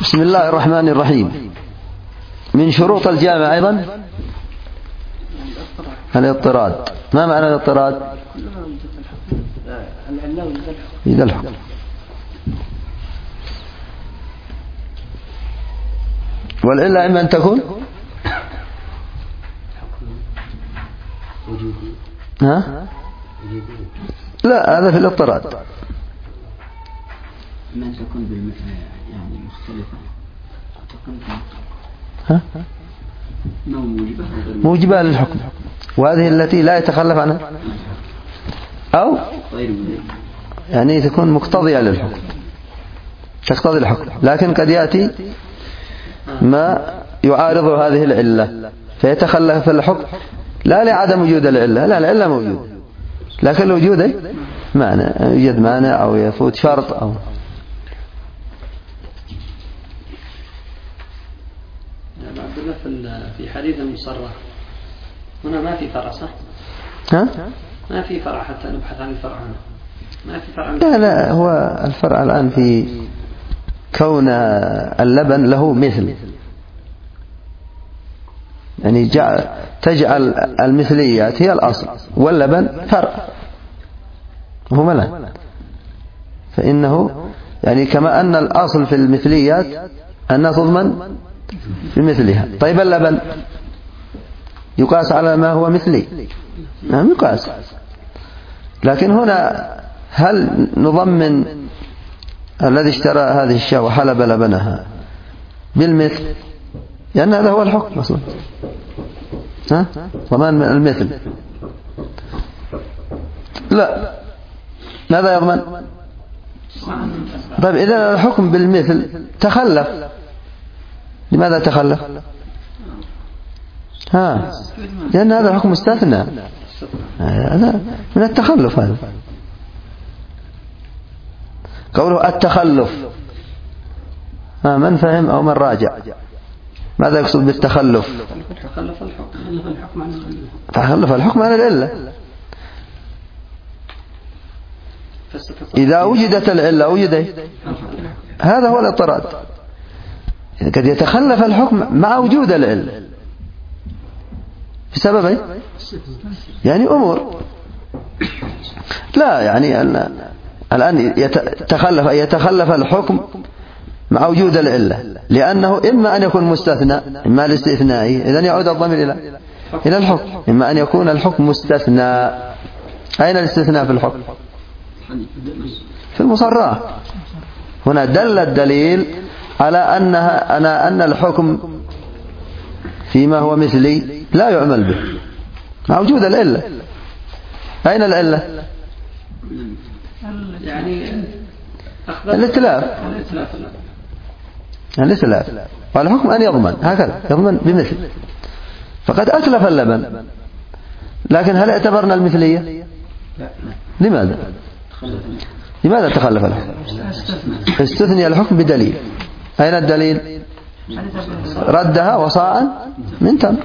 بسم الله الرحمن الرحيم. من شروط الجامع أيضا الاضطراد. ما معنى الاضطراد؟ إذا الحكم والعلة إما أن تكون لا، هذا في الاضطراد. ما تكون يعني مختلفة موجبة للحكم، وهذه التي لا يتخلف عنها، أو يعني تكون مقتضية للحكم، تقتضي الحكم، لكن قد يأتي ما يعارض هذه العلة فيتخلف الحكم، لا لعدم وجود العلة، لا، العلة موجودة، لكن وجوده معنى، يوجد مانع أو يفوت شرط أو في حديث المصرح هنا ما في فرع، صح؟ ما في فرع حتى نبحث عن الفرع هنا، ما في فرع. لا، هو الفرع الآن في كون اللبن له مثل، يعني تجعل المثليات هي الأصل واللبن فرع وهو ملا، فإنه يعني كما أن الأصل في المثليات أنها تضمن في مثلها. طيب اللبن يقاس على ما هو مثلي؟ نعم يقاس، لكن هنا هل نضمن الذي اشترى هذه الشاة وحلب لبنها بالمثل؟ لأن هذا هو الحكم أصلا، ضمان المثل. لا، ماذا يضمن؟ طيب إذا الحكم بالمثل تخلف، لماذا تخلف؟ لأن هذا الحكم مستثنى، هذا من التخلف. هذا قوله التخلف، من فهم أو من راجع ماذا يقصد بالتخلف؟ تخلف الحكم عن العلة. إذا وجدت العلة وجد، هذا هو الاضطراد، قد يتخلف الحكم مع وجود العلة بسبب يعني أمور، لا يعني الآن يتخلف الحكم مع وجود العلة، لأنه إما أن يكون مستثنى، إما الاستثنائي، إذن يعود الضمير إلى الحكم، إما أن يكون الحكم مستثنى. أين الاستثناء في الحكم؟ في المصرح. هنا دل الدليل على أن الحكم فيما هو مثلي لا يعمل به مع وجود العلة. أين العلة؟ يعني الاتلاف، والحكم أن يضمن، هكذا يضمن بمثل، فقد أتلف اللبن، لكن هل اعتبرنا المثلية؟ لماذا تخلف الحكم؟ استثني الحكم بدليل. أين الدليل؟ ردها وصاعا من تمر.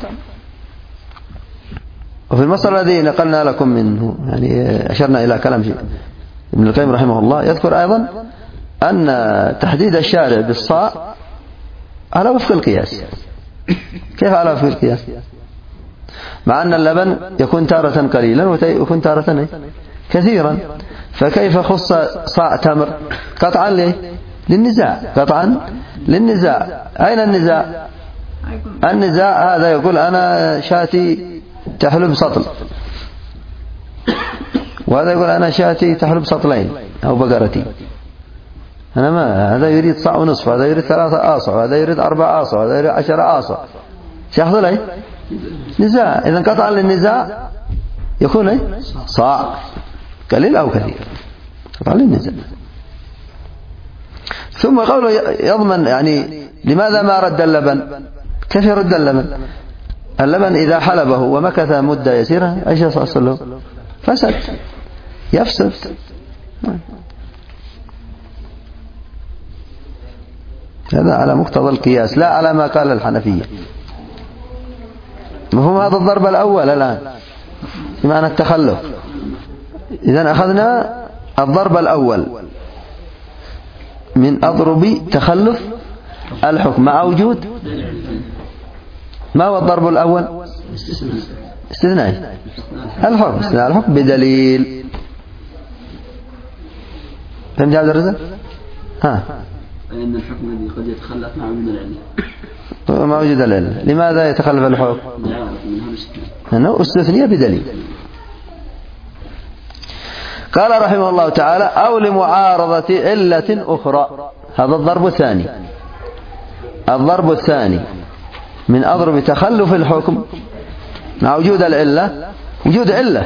وفي المصدر الذي نقلنا لكم منه يعني أشرنا إلى كلام ابن القيم رحمه الله، يذكر أيضا أن تحديد الشارع بالصاع على وفق القياس. كيف على وفق القياس؟ مع أن اللبن يكون تارة قليلا ويكون تارة كثيرا، فكيف خص صاع تمر؟ قطعا للنزاع. أين النزاع؟ النزاع هذا يقول أنا شاتي تحلب سطل، وهذا يقول أنا شاتي تحلب سطلين أو بقرتي. هذا يريد صاع ونصف، هذا يريد 3 آصع، هذا يريد 4 آصع، هذا يريد 10 آصع. سيحصل نزاع. إذن قطعا للنزاع يكون صاع قليل أو كثير، قطعا للنزاع. ثم قوله يضمن، يعني لماذا ما رد اللبن؟ كيف يرد اللبن؟ اللبن إذا حلبه ومكث مدة يسيرة ايش يحصل له؟ فسد، يفسد. هذا على مقتضى القياس لا على ما قال الحنفية. مفهوم هذا الضرب الأول الآن بمعنى التخلف. إذن أخذنا الضرب الأول من أضرب تخلف الحكم مع وجود. ما هو الضرب الأول؟ استثناء الحكم، استثناء الحكم بدليل. فهمت يا عبد الرزاق؟ ها، فإن الحكم الذي قد يتخلف مع وجود العلة. مع وجود العلة. لماذا يتخلف الحكم؟ لأنه استثنية بدليل. قال رحمه الله تعالى: أو لمعارضة علة أخرى. هذا الضرب الثاني. الضرب الثاني من أضرب تخلف الحكم مع وجود العلة، وجود علة،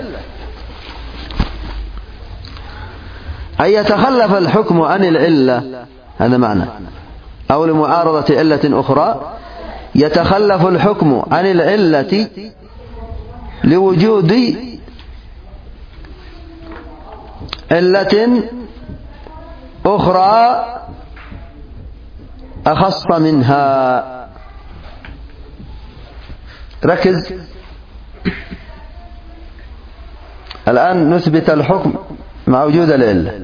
أن يتخلف الحكم عن العلة. هذا معنى. أو لمعارضة علة أخرى، يتخلف الحكم عن العلة لوجود علة أخرى أخص منها. ركز. الآن نثبت الحكم مع وجود العلة.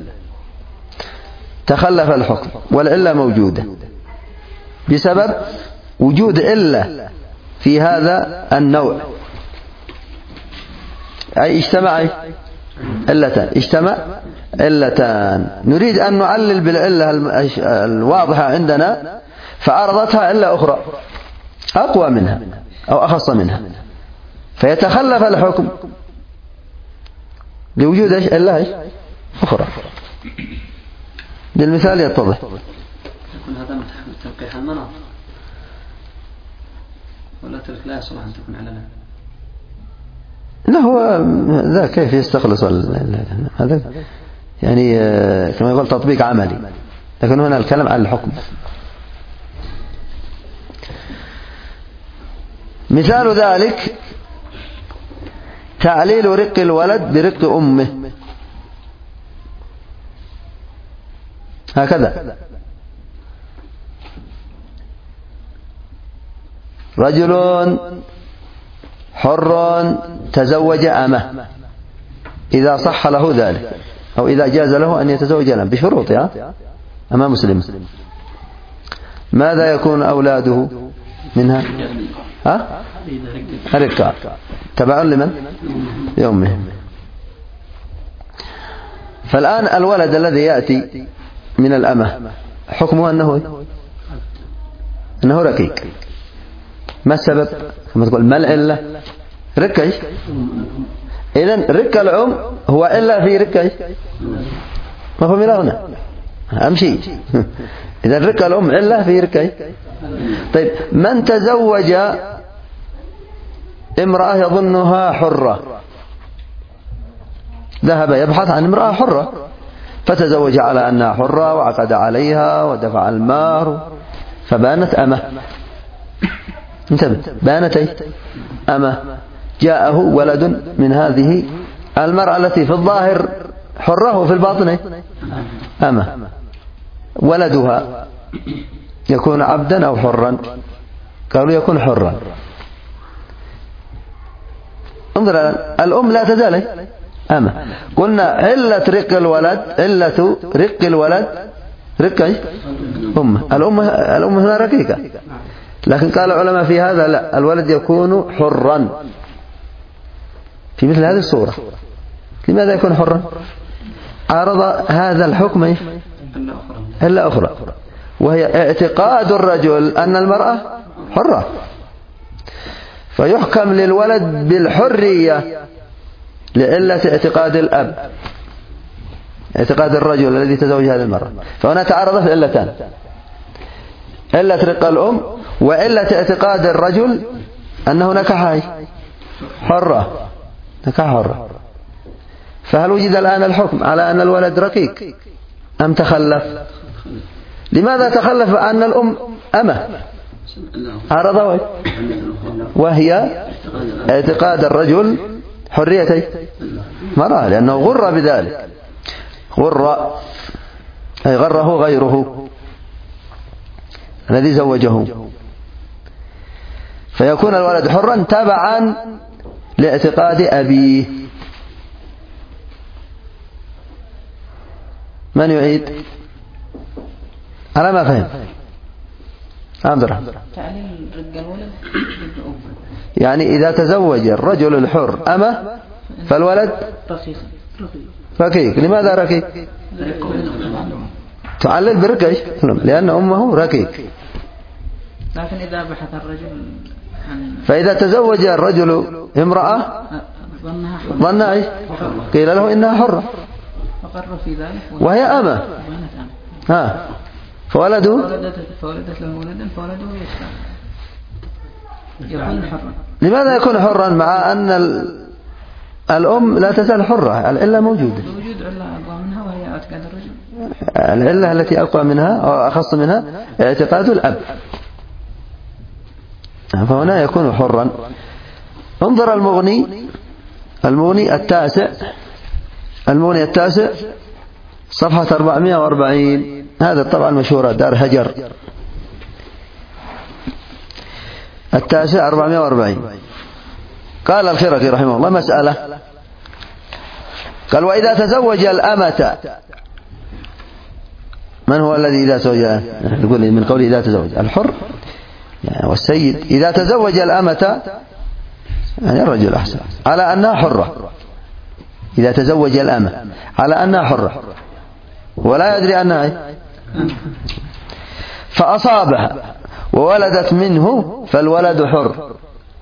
تخلف الحكم والعلة موجودة بسبب وجود علة في هذا النوع. أي اجتمع علتان، اجتمع علتان. نريد أن نعلل بالعلة الواضحة عندنا، فعرضتها علة أخرى أقوى منها أو أخص منها، فيتخلف الحكم لوجود علة أخرى. بالمثال يتضح. يكون هذا تلقيح المناط، ولا تلك لا يصلح أن تكون علنا. لا، هو ذا كيف يستخلص هذا يعني كما يقول تطبيق عملي، لكن هنا الكلام عن الحكم. مثال ذلك تعليل رق الولد برق أمه. هكذا: رجل حر تزوج أمه، إذا صح له ذلك أو إذا جاز له أن يتزوج أمه بشروطها أمام مسلم، ماذا يكون أولاده منها؟ رقاق تبع لمن؟ لأمهم. فالآن الولد الذي يأتي من الأمة حكمه أنه رقيق. ما السبب؟ كما تقول ما العلة؟ رقة. إذن رق الأم هو إلا في رقة. ما هو ملا هنا أمشي. إذن رق الأم إلا في رقة. طيب، من تزوج امرأة يظنها حرة، ذهب يبحث عن امرأة حرة، فتزوج على أنها حرة وعقد عليها ودفع المهر، فبانت أمه. انتبه، بانت أمه. جاءه ولد من هذه المرأة التي في الظاهر حرة وفي الباطن أمه. ولدها يكون عبدا أو حرا؟ قالوا يكون حرا. انظر، الأم لا تزال أمه. قلنا علة رق الولد رق أمه. الأم هنا رقيقة، لكن قال العلماء في هذا لا، الولد يكون حرا في مثل هذه الصورة. لماذا يكون حرا؟ عارض هذا الحكم إلا أخرى، وهي اعتقاد الرجل أن المرأة حرة، فيحكم للولد بالحرية لعلة اعتقاد الأب، اعتقاد الرجل الذي تزوج هذه المرأة. فهنا تعارض في علتان: علة رق الأم وعلة اعتقاد الرجل أنه نكح حرة، نكح حرة. فهل وجد الآن الحكم على أن الولد رقيق أم تخلف؟ لماذا تخلف أن الأم أمه؟ عارض، وهي اعتقاد الرجل حرية مرأة، لأنه غر بذلك، غر أي غره غيره الذي زوجه، فيكون الولد حرا تبعا لاعتقاد أبيه. من يعيد على ما فهم؟ عبد الرحمن. تعليل رق الولد يعني إذا تزوج الرجل الحر أمه فالولد ركيك. لماذا ركيك؟ تعلل بركش لأن أمه ركيك. لكن إذا بحث الرجل فإذا تزوج الرجل امرأة ظنها إيش؟ قيل له إنها حرة فقر في ذلك وهي أمة. فولده فولدت له ولدا فولده يكون حرا. لماذا يكون حرا مع أن الأم لا تزال حرة؟ العلة موجودة. وجود علة أقوى منها وهي اعتقاد الرجل. العلة التي أقوى منها أو أخص منها اعتقاد الأب، فهنا يكون حرا. انظر المغني التاسع صفحة 440. هذا طبعا مشهورة دار هجر التاسع 440. قال الخرقي رحمه الله مسألة، قال وإذا تزوج الأمة، من هو الذي إذا تزوج؟ يقول من قوله إذا تزوج الحر يعني والسيد. إذا تزوج الأمة يعني الرجل أحسن على أنها حرة، إذا تزوج الأمة على أنها حرة ولا يدري أنها فأصابها وولدت منه فالولد حر،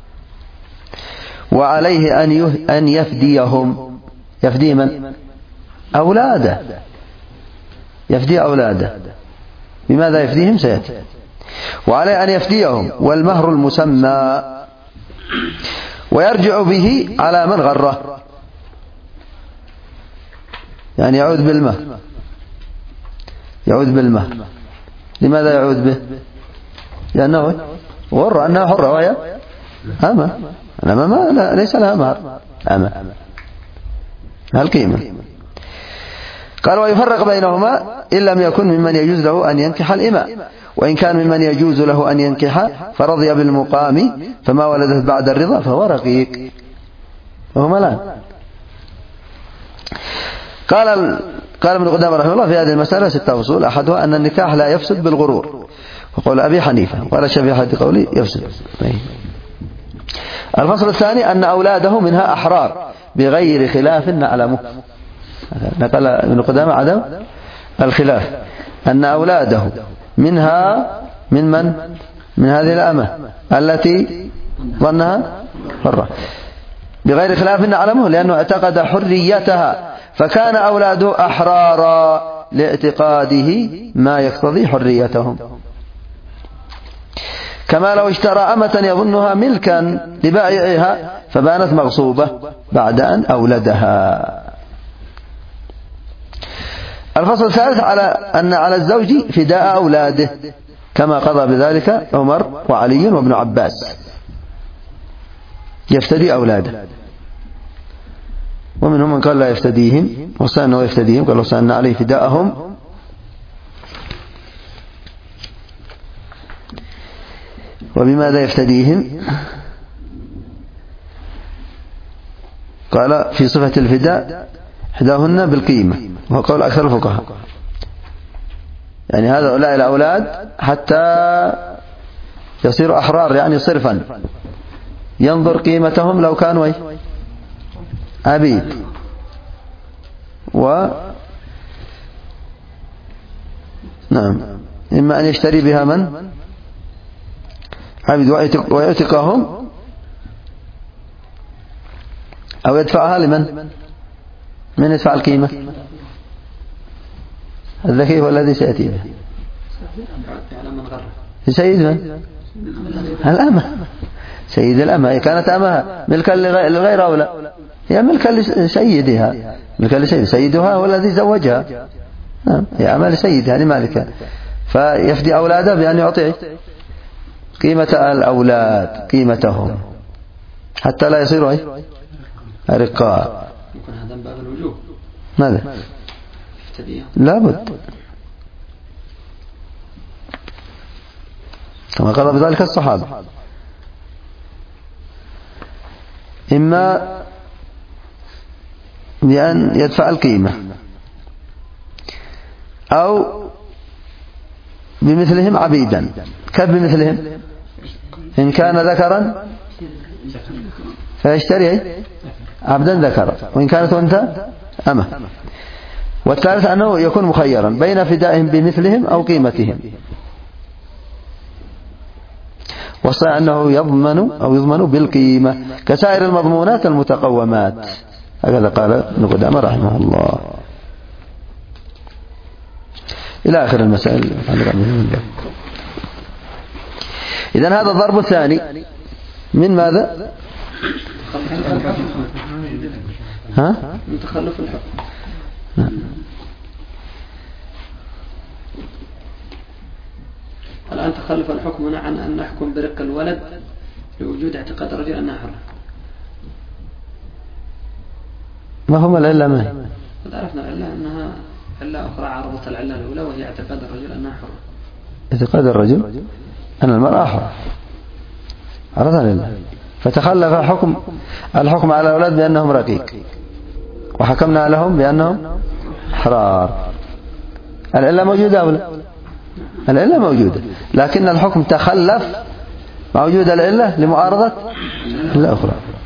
وعليه أن يفديهم. يفدي من؟ أولاده. يفدي أولاده. بماذا يفديهم سيأتي. وعليه أن يفديهم والمهر المسمى، ويرجع به على من غره، يعني يعود بالمهر. لماذا يعود به؟ لأنه غر أنها حرة وهي أمة. الأمة ليس لها مهر، أمة القيمة. قال ويفرق بينهما إن لم يكن ممن يجوز له أن ينكح الإماء، وإن كان ممن يجوز له أن ينكح فرضي بالمقام فما ولدت بعد الرضا فهو رقيق. وهما لا. قال ابن قدامة رحمه الله في هذه المسألة 6 أصول، أحدها أن النكاح لا يفسد بالغرور، وقول أبي حنيفة، وقال الشافعي حد قولي يفسد. الفصل الثاني أن أولاده منها أحرار بغير خلاف نعلمه. نقل ابن قدامة عدم الخلاف، أن أولاده منها من هذه الأمة التي ظنها حرة بغير خلاف نعلمه، لأنه اعتقد حريتها فكان أولاده أحرارا لاعتقاده ما يقتضي حريتهم، كما لو اشترى أمة يظنها ملكا لبائعها فبانت مغصوبة بعد أن أولدها. الفصل الثالث أن على الزوج فداء أولاده، كما قضى بذلك عمر وعلي وابن عباس، يفتدي أولاده. ومنهم من قال لا يفتديهم وسألنا يفتديهم، قال وسألنا عليه فداءهم. وبماذا يفتديهم؟ قال في صفة الفداء إحداهن بالقيمة، وهو قول أكثر الفقهاء، يعني هؤلاء الأولاد حتى يصيروا أحرار يعني صرفا، ينظر قيمتهم لو كانوا عبيد، نعم إما أن يشتري بها من عبيد ويعتقهم، أو يدفعها لمن؟ من يدفع القيمة؟ الذكي هو الذي سيأتي به. سيد من؟ الأمة. سيد الأمة كانت أمها ملكا لغير أولى، هي ملكا لسيدها، ملكا لسيد سيدها هو الذي زوجها، هي أمة لسيدها لمالكها، فيفدي أولاده بأن يعطي قيمة الأولاد قيمتهم حتى لا يصيروا رقاء. يكون هذا من باب الوجوب. ماذا؟ لابد، كما قال بذلك الصحابة، إما بأن يدفع القيمة أو بمثلهم عبيدا. كيف بمثلهم؟ إن كان ذكرا فيشتري عبدا ذكرا، وإن كانت أنثى أمة. والثالث أنه يكون مخيرا بين فدائهم بمثلهم أو قيمتهم. والصحيح أنه يضمن بالقيمة كسائر المضمونات المتقومات. هكذا قال ابن قدامة رحمه الله إلى آخر المسائل. إذن هذا الضرب الثاني من ماذا؟ من تخلف الحكم. الآن تخلف الحكم هنا عن أن نحكم برق الولد لوجود اعتقاد الرجل أنها حرة. ما هم العلة؟ ما هي؟ قد عرفنا العلة أنها علة أخرى عارضة العلة الأولى، وهي اعتقاد الرجل أنها حرة. اعتقاد الرجل أن المرأة حرة عرضها لله، فتخلف الحكم على الأولاد بأنهم رقيق، وحكمنا لهم بأنهم حرار. العلة موجودة أو لا؟ العلة موجودة، لكن الحكم تخلف مع وجود العلة لمعارضة الأخرى.